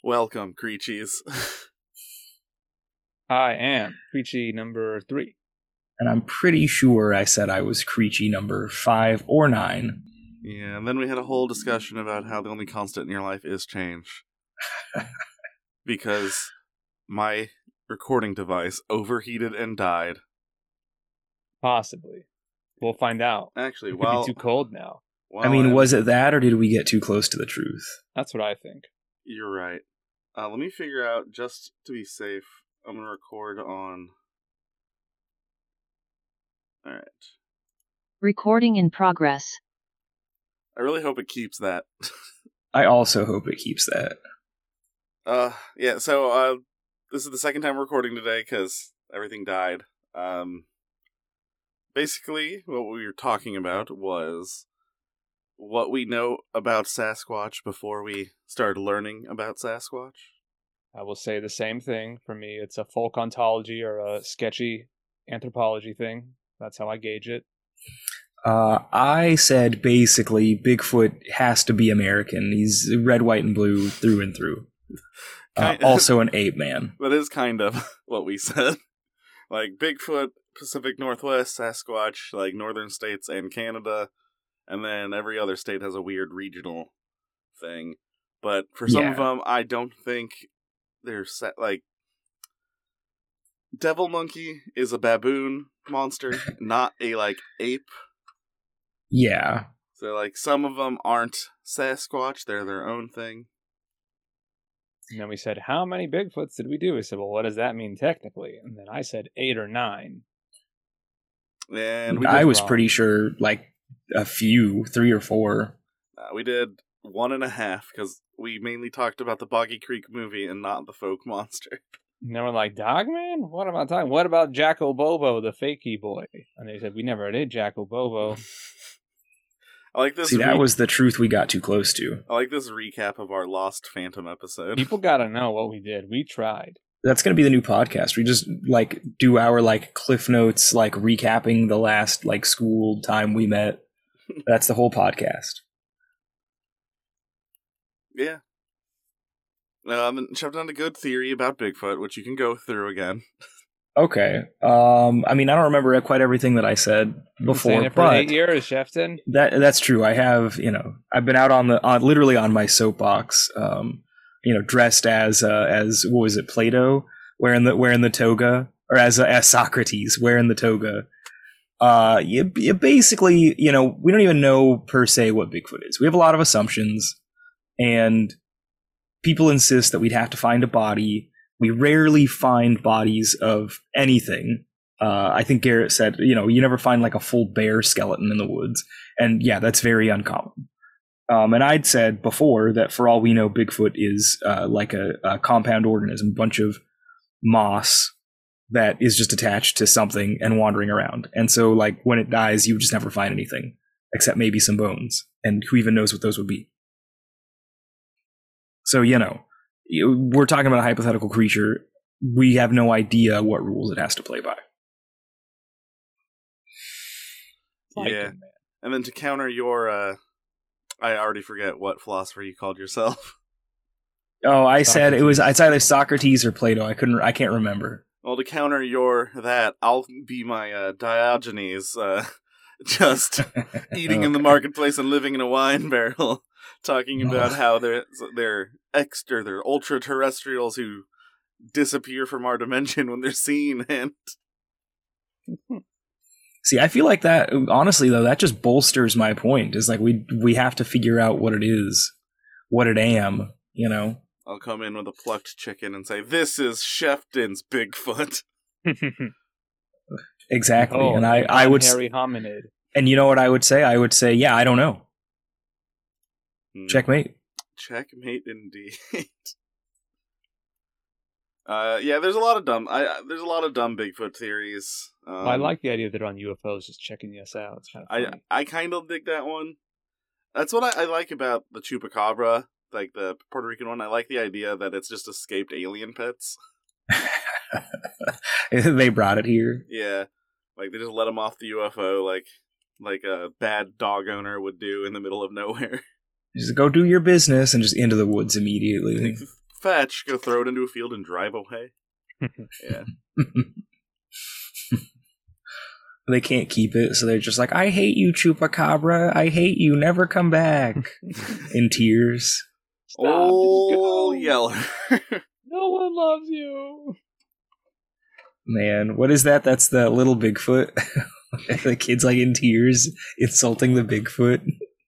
Welcome, Creachies. I am Creechy number 3. And I'm pretty sure I said I was Creechy number 5 or 9. Yeah, and then we had a whole discussion about how the only constant in your life is change. Because my recording device overheated and died. Possibly. We'll find out. Actually, It could be too cold now. Was it that, or did we get too close to the truth? That's what I think. You're right. Let me figure out, just to be safe, I'm going to record on... Alright. Recording in progress. I really hope it keeps that. I also hope it keeps that. Yeah, so, this is the second time we're recording today, because everything died. Basically, what we were talking about was what we know about Sasquatch before we started learning about Sasquatch. I will say the same thing. For me, it's a folk ontology or a sketchy anthropology thing. That's how I gauge it. I said basically Bigfoot has to be American. He's red, white, and blue through and through. Also an ape man. That is kind of what we said. Like Bigfoot, Pacific Northwest, Sasquatch, like northern states and Canada, and then every other state has a weird regional thing. But for some of them, I don't think they're set. Like Devil Monkey is a baboon monster, not a like ape. Yeah. So like some of them aren't Sasquatch; they're their own thing. And then we said, how many Bigfoots did we do? We said, well, what does that mean technically? And then I said 8 or 9. And I was pretty sure like a few, 3 or 4. We did 1.5 because we mainly talked about the Boggy Creek movie and not the folk monster. And then we're like, Dogman? What about talking? What about Jacko Bobo, the fakey boy? And they said, we never did Jacko Bobo. I like this. See, that was the truth we got too close to. I like this recap of our Lost Phantom episode. People gotta know what we did. We tried. That's going to be the new podcast. We just like do our like Cliff Notes, like recapping the last like school time we met. That's the whole podcast. Yeah. Then shoved on a good theory about Bigfoot, which you can go through again. Okay. I mean, I don't remember quite everything that I said before, saying it for 8 years, Shefton. That's true. I have, I've been out literally on my soapbox, dressed as what was it, Plato, wearing the toga, or as Socrates wearing the toga. You basically, we don't even know per se what Bigfoot is. We have a lot of assumptions, and people insist that we'd have to find a body. We rarely find bodies of anything. I think Garrett said, you never find like a full bear skeleton in the woods. And yeah, that's very uncommon. And I'd said before that for all we know, Bigfoot is like a compound organism, a bunch of moss that is just attached to something and wandering around. And so like when it dies, you just never find anything except maybe some bones. And who even knows what those would be? So, we're talking about a hypothetical creature. We have no idea what rules it has to play by. Yeah. And then to counter your, I already forget what philosopher you called yourself. Oh, I said it's either Socrates or Plato. I can't remember. Well, to counter that, I'll be my Diogenes, just eating in the marketplace and living in a wine barrel. Talking about how they're ultra terrestrials who disappear from our dimension when they're seen, and see, I feel like that. Honestly, though, that just bolsters my point. Is like we have to figure out what it is, what it am. I'll come in with a plucked chicken and say, "This is Shefton's Bigfoot." Exactly, and I would hairy hominid. And you know what I would say? I would say, yeah, I don't know. Checkmate. Checkmate indeed. Yeah, there's a lot of dumb Bigfoot theories. I like the idea that they're on UFOs just checking us out. It's kind of funny. I kind of dig that one. That's what I like about the Chupacabra, like the Puerto Rican one. I like the idea that it's just escaped alien pets. They brought it here. Yeah, like they just let them off the UFO, like a bad dog owner would do in the middle of nowhere. Just go do your business and just into the woods immediately. fetch, go throw it into a field and drive away. Yeah. They can't keep it, so they're just like, I hate you, Chupacabra. I hate you. Never come back. In tears. Stop, Oh, just go. Yeller. No one loves you. Man, what is that? That's the little Bigfoot. The kid's like in tears, insulting the Bigfoot.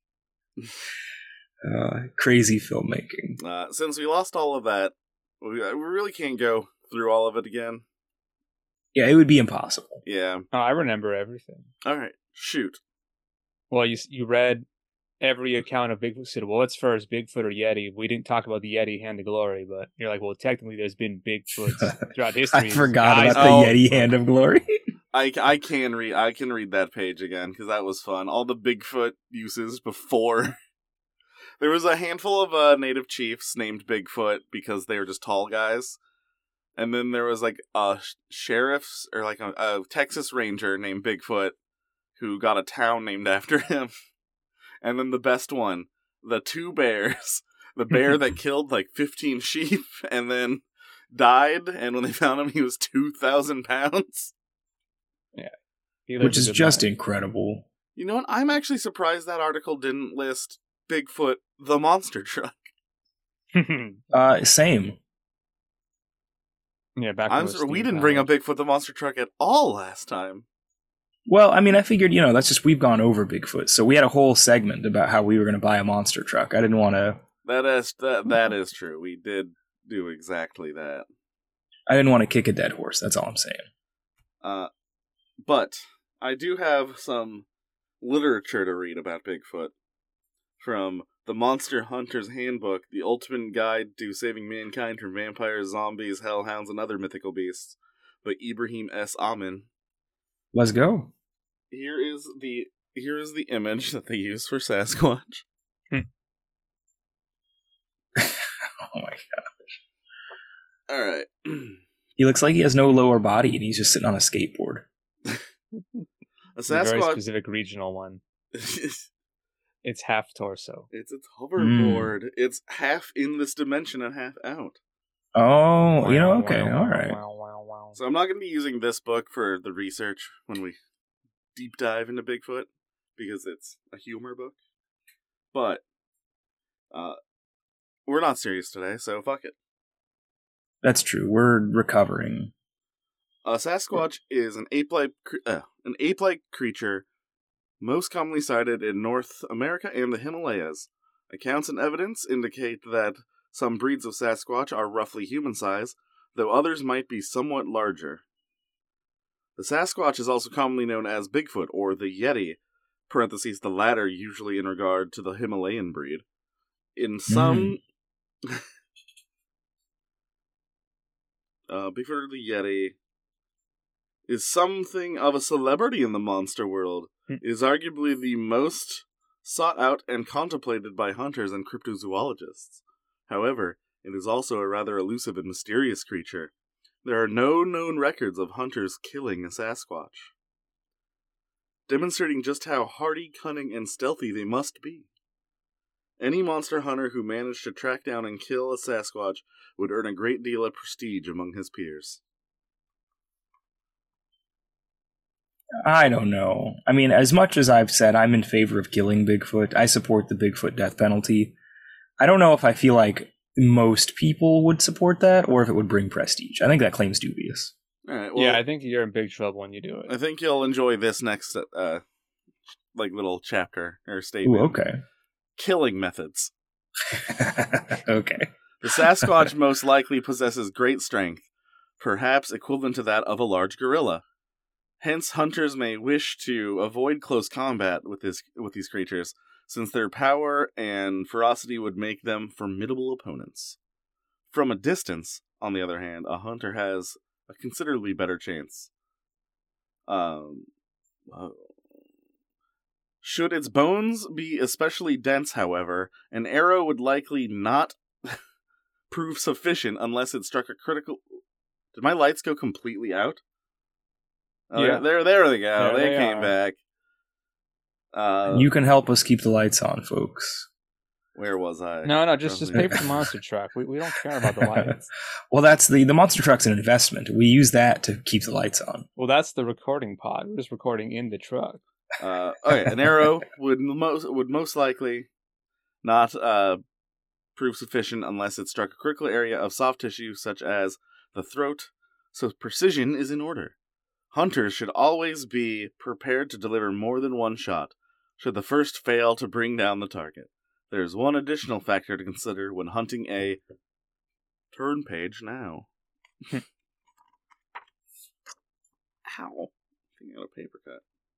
Crazy filmmaking. Since we lost all of that, we really can't go through all of it again. Yeah, it would be impossible. Yeah. Oh, I remember everything. All right. Shoot. Well, you read every account of Bigfoot. Said, well, what's first, Bigfoot or Yeti? We didn't talk about the Yeti Hand of Glory, but you're like, well, technically, there's been Bigfoots throughout history. I forgot Guys- about the Yeti Hand of Glory. I can read that page again because that was fun. All the Bigfoot uses before. There was a handful of native chiefs named Bigfoot because they were just tall guys. And then there was like a sheriff's or like a Texas Ranger named Bigfoot who got a town named after him. And then the best one, the two bears. The bear that killed like 15 sheep and then died. And when they found him, he was 2,000 pounds. He lived Which a is good just life. incredible. You know what? I'm actually surprised that article didn't list Bigfoot the monster truck. Same. Yeah, back. I'm sorry, we didn't bring up Bigfoot the monster truck at all last time. Well, I mean, I figured, that's just, we've gone over Bigfoot. So we had a whole segment about how we were going to buy a monster truck. I didn't want to... That is true. We did do exactly that. I didn't want to kick a dead horse. That's all I'm saying. But I do have some literature to read about Bigfoot from the Monster Hunter's Handbook, the ultimate guide to saving mankind from vampires, zombies, hellhounds, and other mythical beasts, by Ibrahim S. Amin. Let's go. Here is the image that they use for Sasquatch. Oh my god. All right. He looks like he has no lower body and he's just sitting on a skateboard. A It's a very Sasquatch. specific regional one. It's half torso. It's its hoverboard. It's half in this dimension and half out. Oh, okay, all right. Wow. So I'm not going to be using this book for the research when we deep dive into Bigfoot, because it's a humor book. But we're not serious today, so fuck it. That's true. We're recovering. A Sasquatch is an ape-like creature most commonly sighted in North America and the Himalayas. Accounts and evidence indicate that some breeds of Sasquatch are roughly human size, though others might be somewhat larger. The Sasquatch is also commonly known as Bigfoot or the Yeti, parentheses the latter usually in regard to the Himalayan breed. In some... Bigfoot or the Yeti is something of a celebrity in the monster world. It is arguably the most sought out and contemplated by hunters and cryptozoologists. However, it is also a rather elusive and mysterious creature. There are no known records of hunters killing a Sasquatch, demonstrating just how hardy, cunning, and stealthy they must be. Any monster hunter who managed to track down and kill a Sasquatch would earn a great deal of prestige among his peers. I don't know. I mean, as much as I've said I'm in favor of killing Bigfoot, I support the Bigfoot death penalty. I don't know if I feel like most people would support that or if it would bring prestige. I think that claim's dubious. All right. Well, Yeah, I think you're in big trouble when you do it. I think you'll enjoy this next, little chapter or statement. Ooh, okay. Killing methods. Okay. The Sasquatch most likely possesses great strength, perhaps equivalent to that of a large gorilla. Hence, hunters may wish to avoid close combat with these creatures, since their power and ferocity would make them formidable opponents. From a distance, on the other hand, a hunter has a considerably better chance. Should its bones be especially dense, however, an arrow would likely not prove sufficient unless it struck a critical... Did my lights go completely out? Oh, Yeah. There they go. There they they came are. back. You can help us keep the lights on, folks. Where was I? No, just pay for the monster truck. We don't care about the lights. Well, that's the monster truck's an investment. We use that to keep the lights on. Well, that's the recording pod. We're just recording in the truck. Okay, an arrow would most likely not prove sufficient unless it struck a critical area of soft tissue such as the throat, so precision is in order. Hunters should always be prepared to deliver more than one shot, should the first fail to bring down the target. There's one additional factor to consider when hunting a turn page now. Ow. Taking out a paper cut.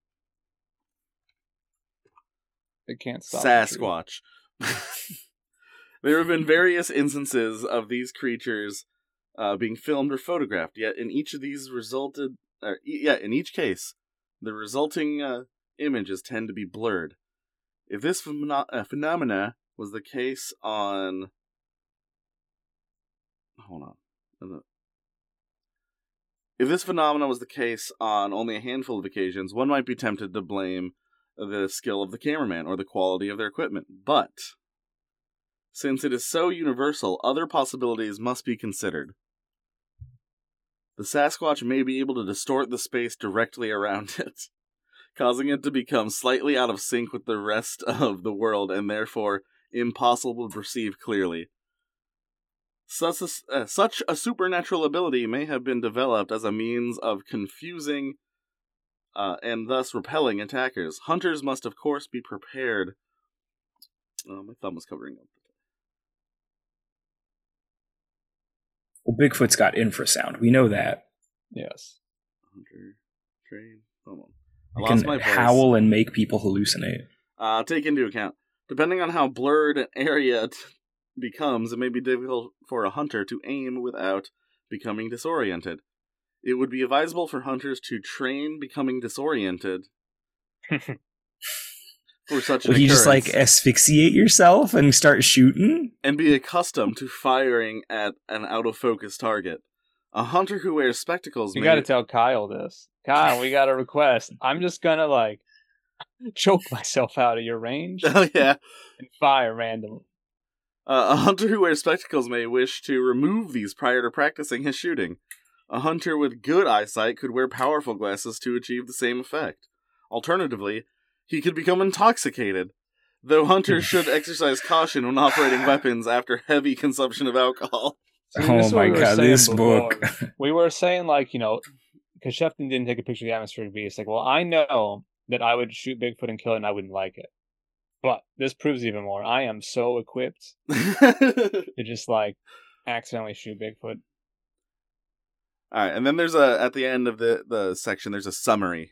It can't stop. Sasquatch. There have been various instances of these creatures being filmed or photographed, yet in each case, the resulting images tend to be blurred. If this phenomena was the case on... Hold on. If this phenomena was the case on only a handful of occasions, one might be tempted to blame the skill of the cameraman or the quality of their equipment. But, since it is so universal, other possibilities must be considered. The Sasquatch may be able to distort the space directly around it, causing it to become slightly out of sync with the rest of the world and therefore impossible to perceive clearly. Such a supernatural ability may have been developed as a means of confusing and thus repelling attackers. Hunters must, of course, be prepared. Oh, my thumb was covering up. Well, Bigfoot's got infrasound. We know that. Yes. Hunter, train, hold on. It can howl and make people hallucinate. Take into account, depending on how blurred an area becomes, it may be difficult for a hunter to aim without becoming disoriented. It would be advisable for hunters to train becoming disoriented for such an occurrence. You just asphyxiate yourself and start shooting? And be accustomed to firing at an out-of-focus target. A hunter who wears spectacles You gotta tell Kyle this. Kyle, we got a request. I'm just gonna, choke myself out of your range. Oh, yeah. And fire randomly. A hunter who wears spectacles may wish to remove these prior to practicing his shooting. A hunter with good eyesight could wear powerful glasses to achieve the same effect. Alternatively, he could become intoxicated, though hunters should exercise caution when operating weapons after heavy consumption of alcohol. Oh my god, this book. We were saying, because Shefton didn't take a picture of the atmospheric beast, I know that I would shoot Bigfoot and kill it and I wouldn't like it. But this proves even more. I am so equipped to just, accidentally shoot Bigfoot. Alright, and then there's at the end of the section, there's a summary.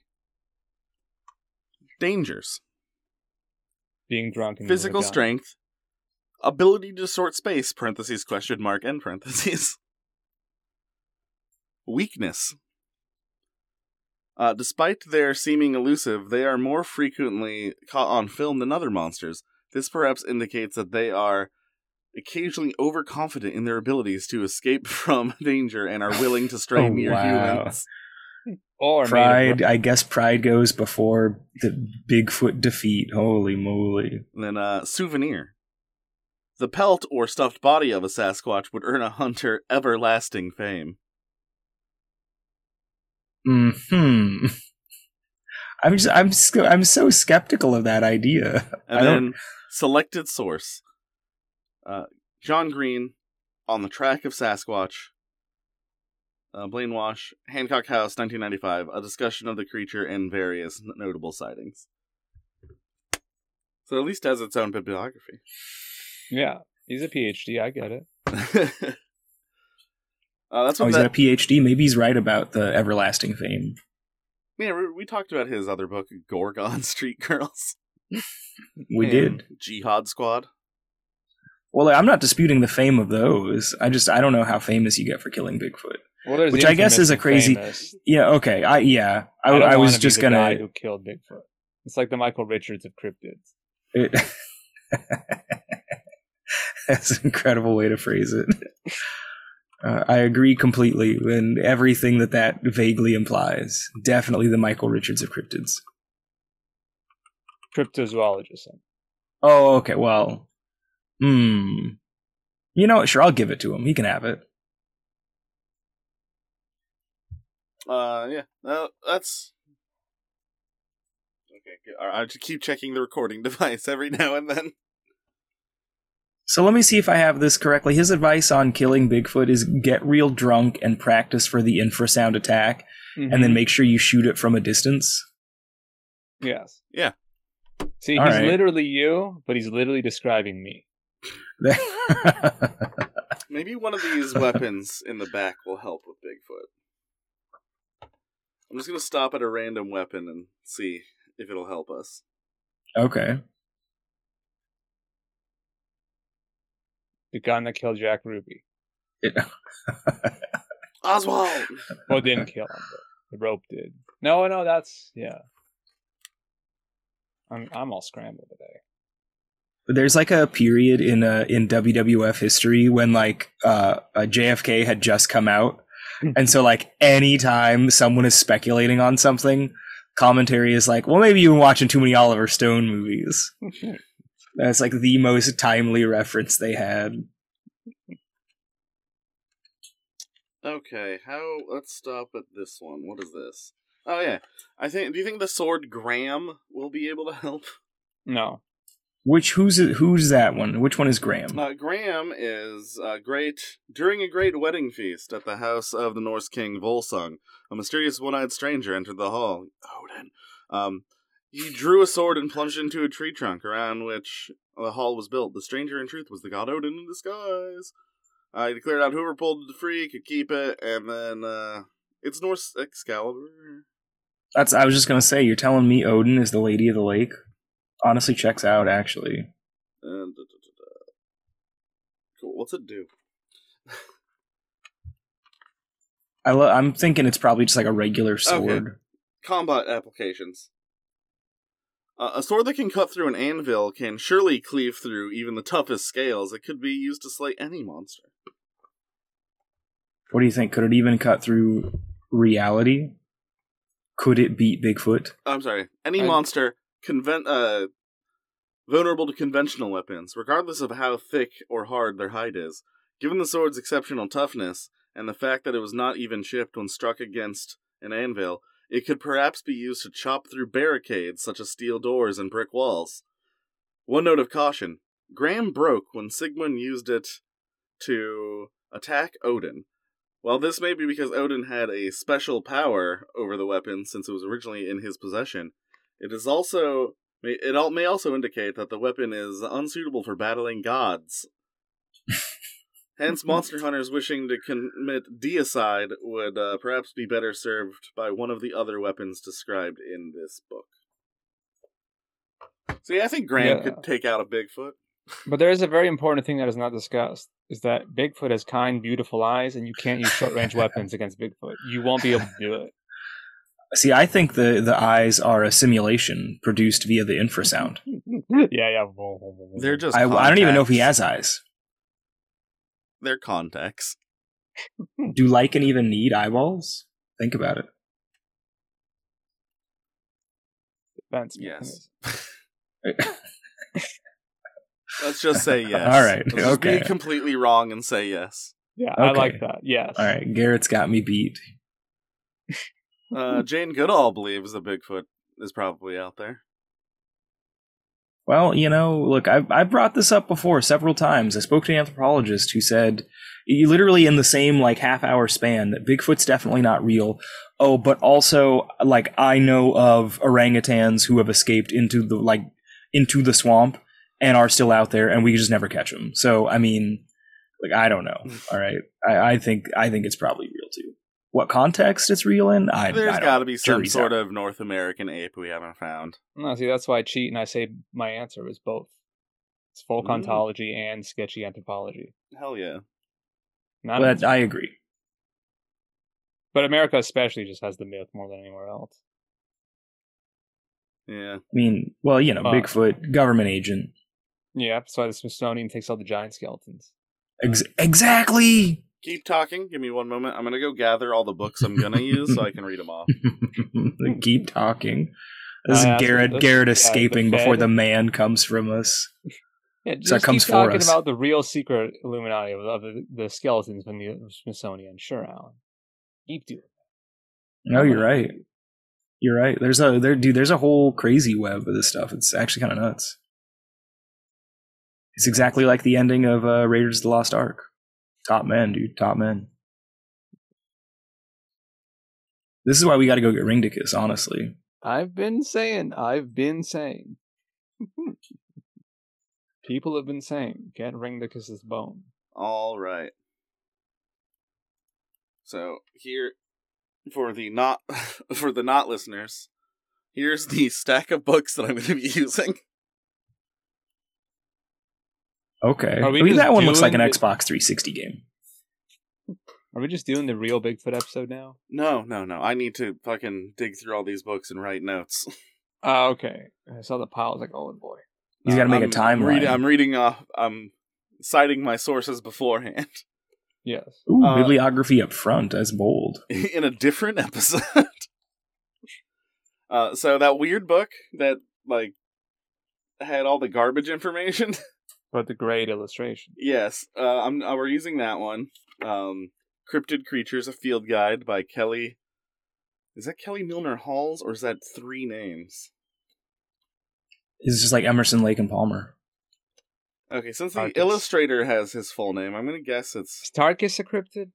Dangers. Being drunk and physical strength. Ability to distort space, parentheses, question mark, end parentheses. Weakness. Despite their seeming elusive, they are more frequently caught on film than other monsters. This perhaps indicates that they are occasionally overconfident in their abilities to escape from danger and are willing to stray near humans. Or pride, I guess pride goes before the Bigfoot defeat. Holy moly. And then souvenir. The pelt or stuffed body of a Sasquatch would earn a hunter everlasting fame. I'm so skeptical of that idea. And then selected source. John Green, On the Track of Sasquatch. Blaine Wash, Hancock House, 1995. A discussion of the creature and various notable sightings. So at least has its own bibliography. Yeah, he's a PhD. I get it. That's what he's got a PhD. Maybe he's right about the everlasting fame. Yeah, we talked about his other book, Gorgon Street Girls. We did. Jihad Squad. Well, I'm not disputing the fame of those. I don't know how famous you get for killing Bigfoot. Well, which I guess is a crazy. Famous. Yeah. Okay. I was just gonna. Guy who killed Bigfoot. It's like the Michael Richards of cryptids. That's an incredible way to phrase it. I agree completely in everything that vaguely implies. Definitely the Michael Richards of cryptids. Cryptozoologist. Oh, okay. Well, You know what? Sure, I'll give it to him. He can have it. Yeah. That's okay. Good. I have to keep checking the recording device every now and then. So let me see if I have this correctly. His advice on killing Bigfoot is get real drunk and practice for the infrasound attack, and then make sure you shoot it from a distance. Yes. Yeah. See, All he's right. literally you, but he's literally describing me. Maybe one of these weapons in the back will help with Bigfoot. I'm just gonna stop at a random weapon and see if it'll help us. Okay. The gun that killed Jack Ruby. Oswald! Well, it didn't kill him, but the rope did. No, that's yeah. I'm all scrambled today. There's like a period in WWF history when like JFK had just come out, and so like anytime someone is speculating on something, commentary is like, well, maybe you've been watching too many Oliver Stone movies. That's like the most timely reference they had. Okay, let's stop at this one. What is this? Oh yeah. Do you think the sword Graham will be able to help? No. Who's that one? Which one is Graham? Graham is during a great wedding feast at the house of the Norse king Volsung, a mysterious one-eyed stranger entered the hall. Odin. He drew a sword and plunged into a tree trunk around which the hall was built. The stranger, in truth, was the god Odin in disguise. He declared out whoever pulled it free could keep it, and then it's Norse Excalibur. I was just gonna say, you're telling me Odin is the Lady of the Lake? Honestly, checks out actually. Cool. What's it do? I'm thinking it's probably just like a regular sword. Okay. Combat applications. A sword that can cut through an anvil can surely cleave through even the toughest scales. It could be used to slay any monster. What do you think? Could it even cut through reality? Could it beat Bigfoot? I'm sorry. Any monster vulnerable to conventional weapons, regardless of how thick or hard their hide is. Given the sword's exceptional toughness, and the fact that it was not even chipped when struck against an anvil, it could perhaps be used to chop through barricades such as steel doors and brick walls. One note of caution. Graham broke when Sigmund used it to attack Odin. While this may be because Odin had a special power over the weapon since it was originally in his possession, it may also indicate that the weapon is unsuitable for battling gods. Hence, monster hunters wishing to commit deicide would perhaps be better served by one of the other weapons described in this book. See, I think Graham could take out a Bigfoot. But there is a very important thing that is not discussed, is that Bigfoot has kind, beautiful eyes, and you can't use short-range weapons against Bigfoot. You won't be able to do it. See, I think the eyes are a simulation produced via the infrasound. Yeah. They're just I don't even know if he has eyes. They're contacts. Do Lycan even need eyeballs? Think about it. Defense Yes. mechanism. Let's just say yes. All right, Let's just okay. be completely wrong and say yes. Yeah, Okay. I like that. Yes. All right, Garrett's got me beat. Jane Goodall believes that Bigfoot is probably out there. Well, look, I've brought this up before several times. I spoke to an anthropologist who said, literally in the same half-hour span, that Bigfoot's definitely not real. Oh, but also, I know of orangutans who have escaped into the swamp and are still out there, and we just never catch them. So, I mean, I don't know. All right, I think it's probably real too. What context it's real in? There's got to be some Jury's sort out. of North American ape we haven't found. No, see, that's why I cheat and I say my answer is both. It's folk ontology and sketchy anthropology. Hell yeah. But I agree. But America especially just has the myth more than anywhere else. Yeah. I mean, well, Bigfoot, government agent. Yeah, that's why the Smithsonian takes all the giant skeletons. Exactly! Keep talking. Give me one moment. I'm going to go gather all the books I'm going to use so I can read them off. Keep talking. This is Garrett escaping the before Fed. the man comes from us. Yeah, So it just comes keep for talking us. about the real secret Illuminati of the skeletons from the Smithsonian. Sure, Alan. Keep doing it. No, I'm you're gonna right. read. You're right. There's a whole crazy web of this stuff. It's actually kind of nuts. It's exactly like the ending of Raiders of the Lost Ark. Top men, dude. Top men. This is why we got to go get Ringdicus, honestly. I've been saying. People have been saying, get Ringdicus's bone. All right. So here, for the not listeners, here's the stack of books that I'm going to be using. Okay. Are we I mean, just that one looks like an doing the- Xbox 360 game. Are we just doing the real Bigfoot episode now? No. I need to fucking dig through all these books and write notes. Oh, okay. I saw the pile. I was like, oh boy. He's got to make a timeline. I'm reading off. I'm citing my sources beforehand. Yes. Ooh, bibliography up front. That's bold. In a different episode. So that weird book that like had all the garbage information. But the great illustration. Yes, we're using that one. Cryptid Creatures: A Field Guide by Kelly. Is that Kelly Milner Halls, or is that 3 names? It's just like Emerson, Lake, and Palmer. Okay, since the Tarkus. illustrator has his full name, I'm gonna guess it's... Is Tarkus a cryptid?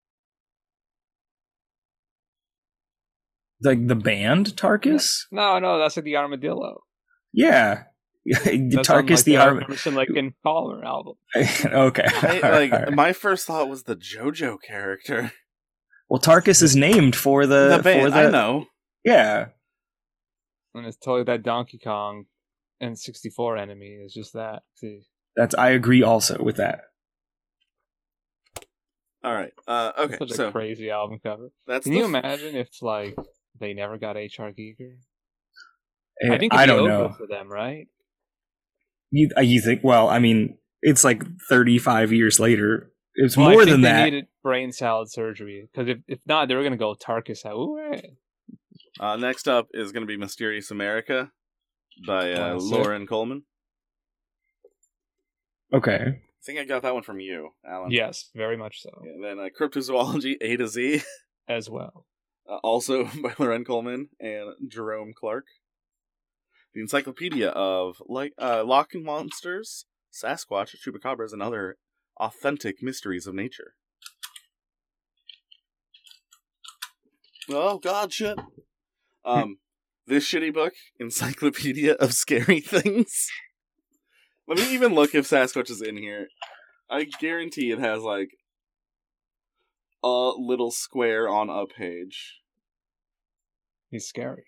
Like the band Tarkus? No, that's like the armadillo. Yeah. That's on, Tarkus like, the Emerson, Lake and Palmer album. Okay. Alright. My first thought was the JoJo character. Well, Tarkus is named for the band, for the I know. Yeah. And it's totally that Donkey Kong N64 enemy. It's just that. See. I agree also with that. All right. Okay. Such a So crazy album cover. that's. Can you imagine if like they never got H.R. Giger? I think I it'd be don't over know. for them, right? You think? Well, I mean, it's like 35 years later. It's Well, I more think than they that. needed brain salad surgery because if not, they were gonna go Tarkus out. Ooh, hey. Next up is going to be Mysterious America by Wow, sick. Lauren Coleman. Okay. I think I got that one from you, Alan. Yes, very much so. Yeah, then Cryptozoology A to Z, As well. also by Lauren Coleman and Jerome Clark. The Encyclopedia of Loch Monsters, Sasquatch, Chupacabras, and other authentic mysteries of nature. Oh God, shit. This shitty book, Encyclopedia of Scary Things. Let me even look if Sasquatch is in here. I guarantee it has like a little square on a page. He's scary.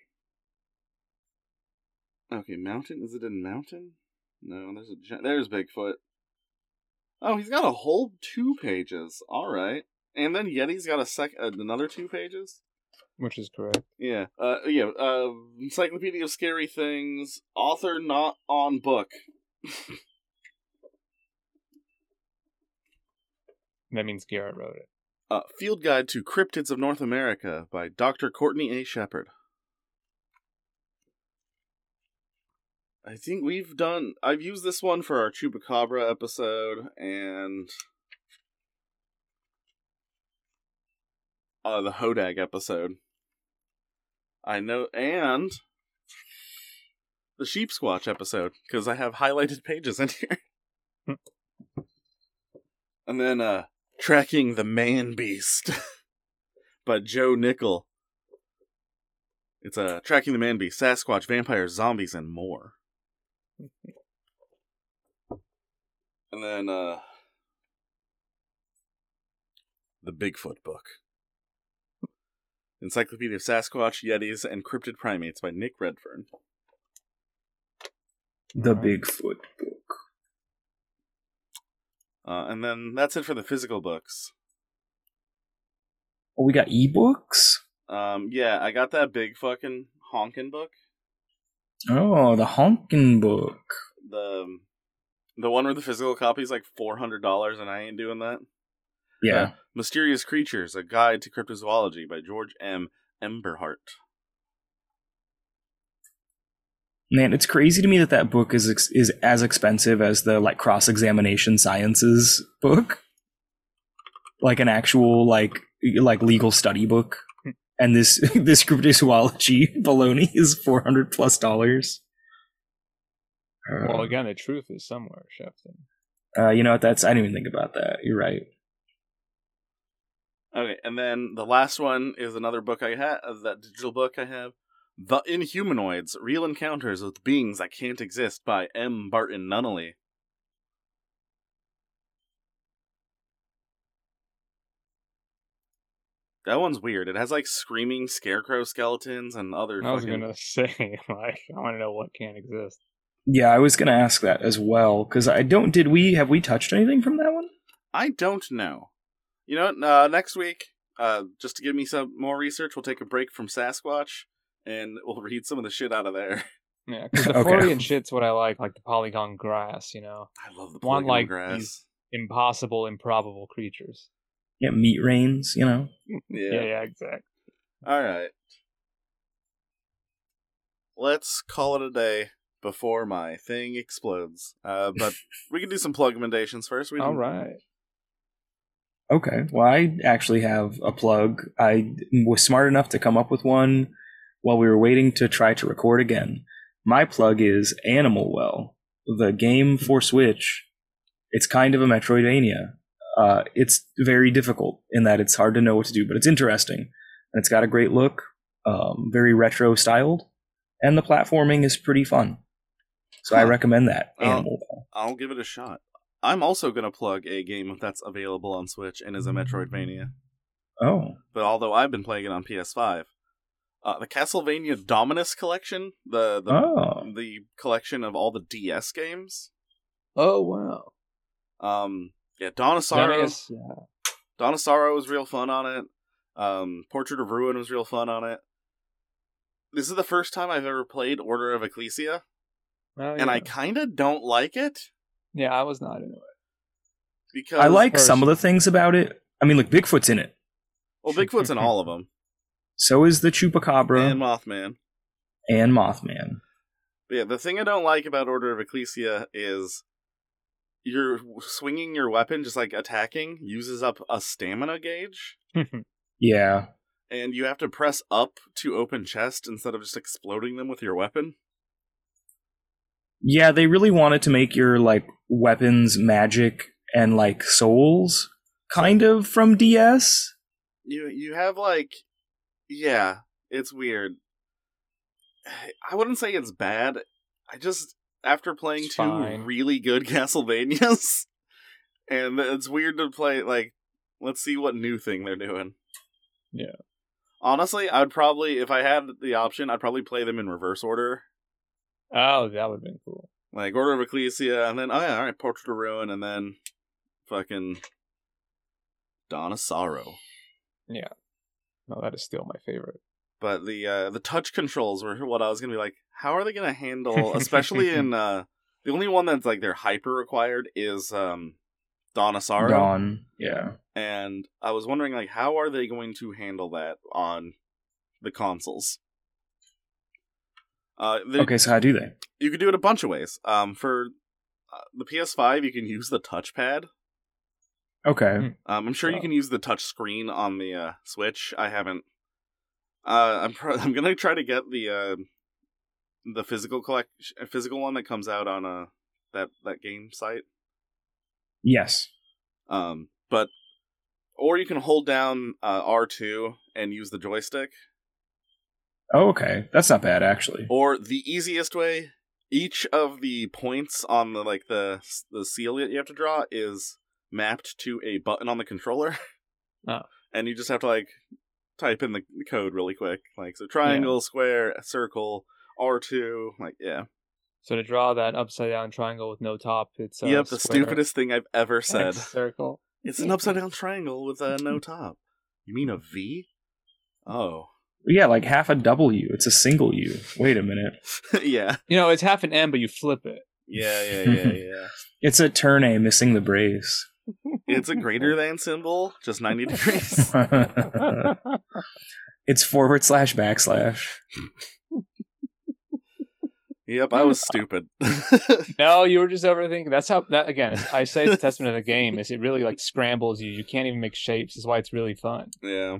Okay, mountain. Is it in mountain? No, there's Bigfoot. Oh, he's got a whole 2 pages. All right, and then Yeti's got another 2 pages. Which is correct. Yeah. Encyclopedia of Scary Things. Author not on book. That means Garrett wrote it. Field Guide to Cryptids of North America by Dr. Courtney A. Shepard. I think I've used this one for our Chupacabra episode and the Hodag episode. I know, and the Sheep Squatch episode, because I have highlighted pages in here. And then, Tracking the Man Beast by Joe Nickel. It's Tracking the Man Beast, Sasquatch, Vampires, Zombies, and more. And then, the Bigfoot book. Encyclopedia of Sasquatch, Yetis, and Cryptid Primates by Nick Redfern. The Bigfoot book. And then that's it for the physical books. Oh, we got ebooks? Yeah, I got that big fucking honkin' book. Oh, the honkin' book. The one where the physical copy is like $400 and I ain't doing that. Yeah. Mysterious Creatures, A Guide to Cryptozoology by George M. Emberhart. Man, it's crazy to me that that book is as expensive as the like cross-examination sciences book, like an actual like legal study book. And this group of zoology baloney is $400+. Well, again, the truth is somewhere, Shefton. You know what? I didn't even think about that. You're right. Okay, and then the last one is another book I have, that digital book I have. The Inhumanoids, Real Encounters with Beings That Can't Exist by M. Barton Nunnally. That one's weird. It has like screaming scarecrow skeletons and other I was fucking... gonna say, like, I want to know what can't exist. Yeah, I was gonna ask that as well, because have we touched anything from that one? I don't know. You know what, next week, just to give me some more research, we'll take a break from Sasquatch, and we'll read some of the shit out of there. Yeah, because the Okay. Florian shit's what I like the polygon grass, you know. I love the One polygon like grass. these impossible, improbable creatures. Yeah, meat rains, you know. Yeah, exactly. Alright. Let's call it a day before my thing explodes. But we can do some plug recommendations first. All right. Okay, well, I actually have a plug. I was smart enough to come up with one while we were waiting to try to record again. My plug is Animal Well, the game for Switch. It's kind of a Metroidvania. It's very difficult in that it's hard to know what to do, but it's interesting. And it's got a great look, very retro styled, and the platforming is pretty fun. So I recommend that, Animal Well. I'll give it a shot. I'm also going to plug a game that's available on Switch and is a Metroidvania. Oh. But although I've been playing it on PS5, the Castlevania Dominus collection, the collection of all the DS games. Oh, wow. Yeah, Dawn of Sorrow. Yeah. Dawn of Sorrow was real fun on it. Portrait of Ruin was real fun on it. This is the first time I've ever played Order of Ecclesia, and I kind of don't like it. Yeah, I was not into it. Because I like some of the things about it. I mean, like, Bigfoot's in it. Well, Bigfoot's in all of them. So is the Chupacabra. And Mothman. But yeah, the thing I don't like about Order of Ecclesia is you're swinging your weapon, just like attacking, uses up a stamina gauge. Yeah. And you have to press up to open chest instead of just exploding them with your weapon. Yeah, they really wanted to make your, like, weapons magic and, like, souls, kind of, from DS. You have, like... Yeah, it's weird. I wouldn't say it's bad. I just... After playing two really good Castlevanias, and it's weird to play, like, let's see what new thing they're doing. Yeah. Honestly, I would probably, if I had the option, I'd probably play them in reverse order. Oh, that would have been cool. Like, Order of Ecclesia, and then, alright, Portrait of Ruin, and then fucking Dawn of Sorrow. Yeah. No, that is still my favorite. But the touch controls were what I was gonna be like, how are they gonna handle, especially in, the only one that's, like, they're hyper required is, Dawn of Sorrow. Dawn, yeah. And I was wondering, like, how are they going to handle that on the consoles? Okay, so how do they? You could do it a bunch of ways. For the PS5, you can use the touchpad. Okay. I'm sure you can use the touch screen on the Switch. I haven't. I'm gonna try to get the physical one that comes out on that game site. Yes. But or you can hold down R2 and use the joystick. Oh, okay. That's not bad, actually. Or the easiest way, each of the points on the seal that you have to draw is mapped to a button on the controller. Oh. And you just have to, like, type in the code really quick. Like, so triangle, square, circle, R2, like, yeah. So to draw that upside down triangle with no top, it's yep, the stupidest thing I've ever said. X circle. It's an upside down triangle with no top. You mean a V? Oh. Yeah, like half a W. It's a single U. Wait a minute. Yeah. You know, it's half an M, but you flip it. Yeah. It's a turn A missing the brace. It's a greater than symbol, just 90 degrees. It's //. Yeah, Yep, I was stupid. No, you were just overthinking. That's how that again. I say it's a testament of the game. Is it really like scrambles you? You can't even make shapes. Is why it's really fun. Yeah.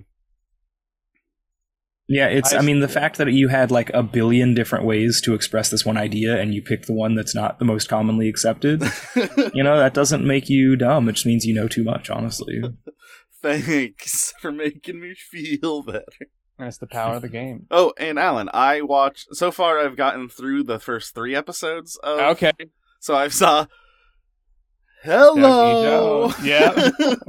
Yeah, I mean, the fact that you had like a billion different ways to express this one idea and you picked the one that's not the most commonly accepted, that doesn't make you dumb. It just means you know too much, honestly. Thanks for making me feel better. That's the power of the game. Oh, and Alan, so far I've gotten through the first 3 episodes of... Okay. So I saw... Hello! Yeah.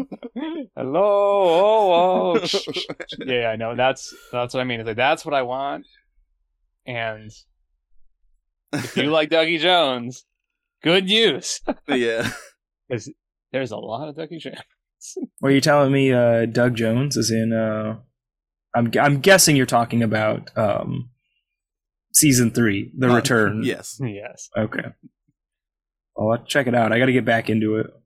Hello! Oh. Yeah, I know. That's what I mean. It's like, that's what I want. And if you like Dougie Jones, good use. Yeah. Because there's a lot of Dougie Jones. Well, you're telling me Doug Jones is in... I'm guessing you're talking about season 3, The Return. Yes. Yes. Okay. Well, check it out. I got to get back into it.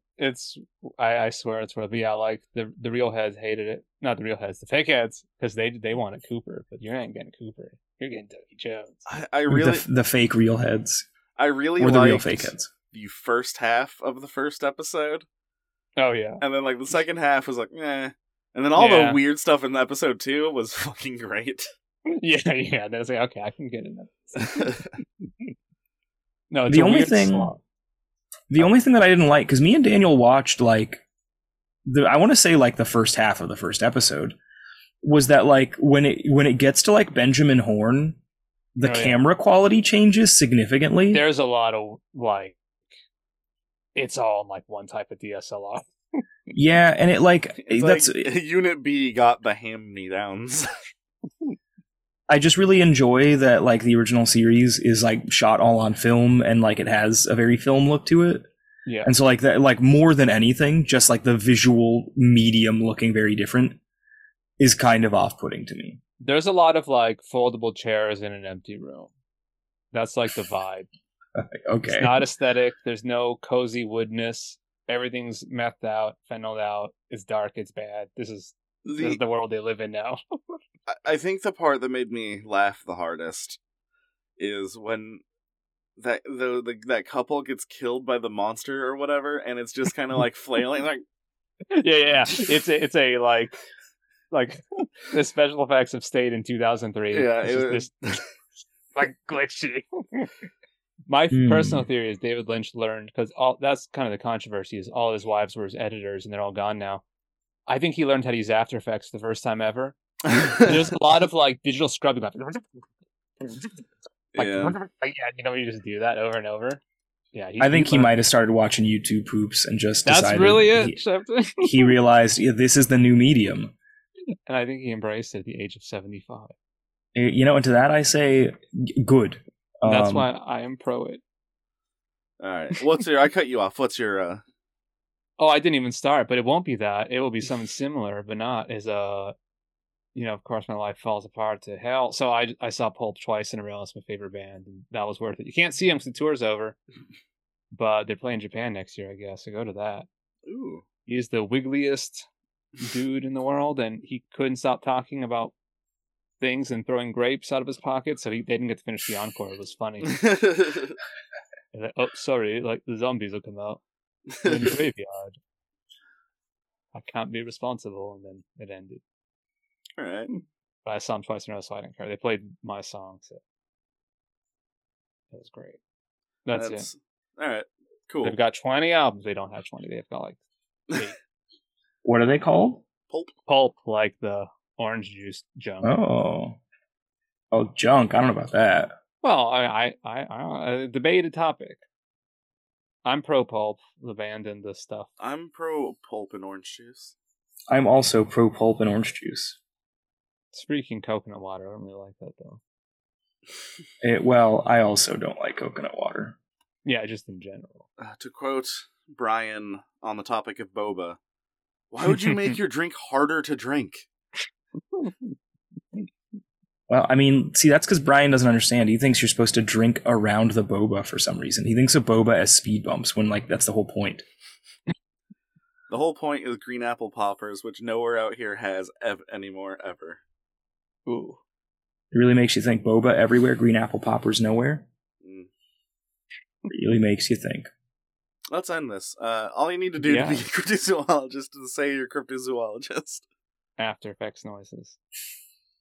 I swear it's worth. But yeah, like the real heads hated it. Not the real heads, the fake heads, because they wanted Cooper, but you ain't getting Cooper. You're getting Dougie Jones. I really the fake real heads. I really or the liked real fake heads. The first half of the first episode. Oh yeah. And then like the second half was like, eh. And then all the weird stuff in episode 2 was fucking great. Yeah. That's like, okay, I can get in that. No, it's the only thing that I didn't like, because me and Daniel watched like I want to say like the first half of the first episode, was that like when it gets to like Benjamin Horne, the camera quality changes significantly. There's a lot of like, it's all like one type of DSLR. Yeah, and that's like Unit B got the hand-me-downs. I just really enjoy that like the original series is like shot all on film and like it has a very film look to it. Yeah. And so like that, like more than anything, just like the visual medium looking very different is kind of off-putting to me. There's a lot of like foldable chairs in an empty room. That's like the vibe. Okay. It's not aesthetic. There's no cozy woodness. Everything's methed out, fennelled out. It's dark. It's bad. This is the world they live in now. I think the part that made me laugh the hardest is when that couple gets killed by the monster or whatever, and it's just kind of like flailing, like yeah. It's a like the special effects have stayed in 2003. Yeah, it's just like glitchy. My personal theory is David Lynch learned, because that's kind of the controversy, is all his wives were his editors and they're all gone now. I think he learned how to use After Effects the first time ever. There's a lot of like digital scrubbing. Like, you just do that over and over. Yeah, I think he might have started watching YouTube poops and just decided that's really it. He realized this is the new medium, and I think he embraced it at the age of 75. And to that I say, good. That's why I am pro it. All right, I cut you off. What's your? Oh, I didn't even start, but it won't be that. It will be something similar, but not as of course, my life falls apart to hell. So I saw Pulp twice in a row. It's my favorite band, and that was worth it. You can't see them because the tour's over, but they're playing Japan next year, I guess. So go to that. Ooh, he's the wiggliest dude in the world, and he couldn't stop talking about things and throwing grapes out of his pocket. So they didn't get to finish the encore. It was funny. Like, oh, sorry, like the zombies will come out in the graveyard. I can't be responsible, and then it ended. All right. But I saw them twice in a row, so I didn't care. They played my song, so it was great. That's it. All right. Cool. They've got 20 albums. They don't have 20. They've got like 8. What are they called? Pulp, like the orange juice junk. Oh, junk. I don't know about that. Well, I debated topic. I'm pro Pulp, the band and the stuff. I'm pro Pulp and orange juice. I'm also pro Pulp and orange juice. It's freaking coconut water. I don't really like that though. Well, I also don't like coconut water. Yeah, just in general. To quote Brian on the topic of boba, why would you make your drink harder to drink? Well, I mean, see, that's because Brian doesn't understand. He thinks you're supposed to drink around the boba for some reason. He thinks of boba as speed bumps when, like, that's the whole point. The whole point is green apple poppers, which nowhere out here has anymore, ever. Ooh. It really makes you think boba everywhere, green apple poppers nowhere? Really makes you think. Let's end this. All you need to do to be a cryptozoologist is say you're a cryptozoologist. After Effects noises.